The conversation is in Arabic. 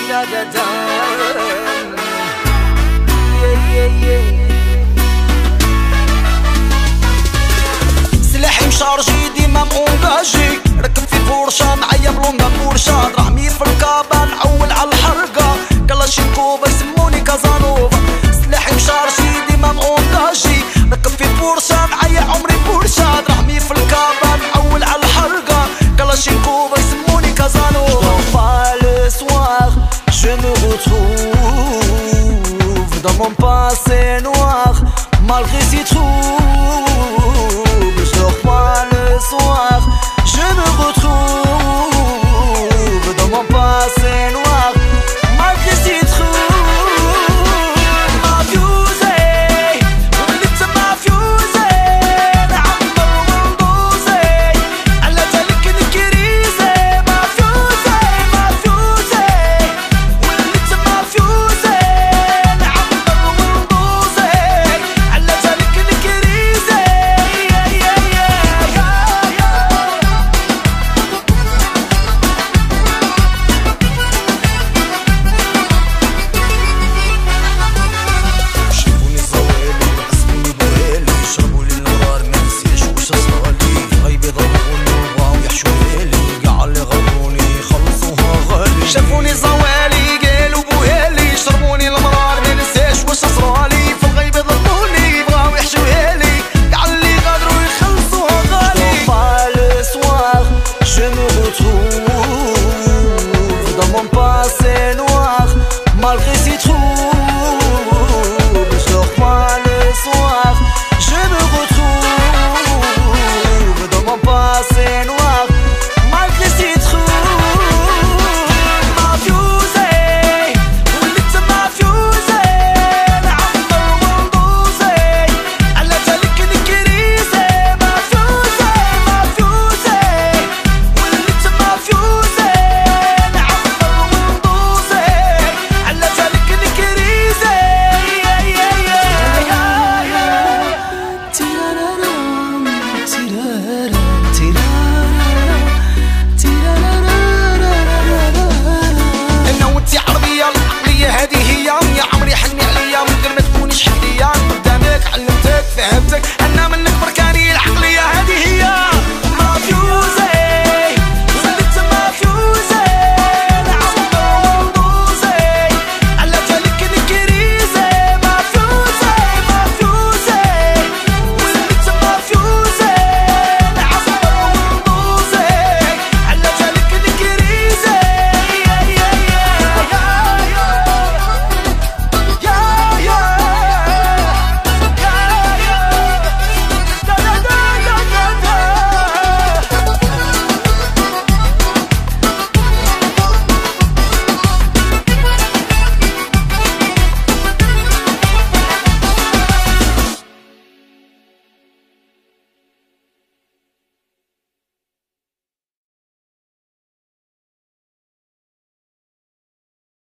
da da da. سلاحي مشارجي ديما مونجاجي، ركب في بورشا معايا بلوندا بورشا، دراهمي في الكابا نعول على الحرقة، كلاشينكوف يسموني كازانوفا. سلاحي مشارجي ديما مونجاجي، ركب في بورشا معايا عمري بورشا، دراهمي في الكابا نعول على الحرقة، كلاشينكوف يسموني كازانوفا. Le soir, je me retrouve dans mon passé noir, malgré ces trous.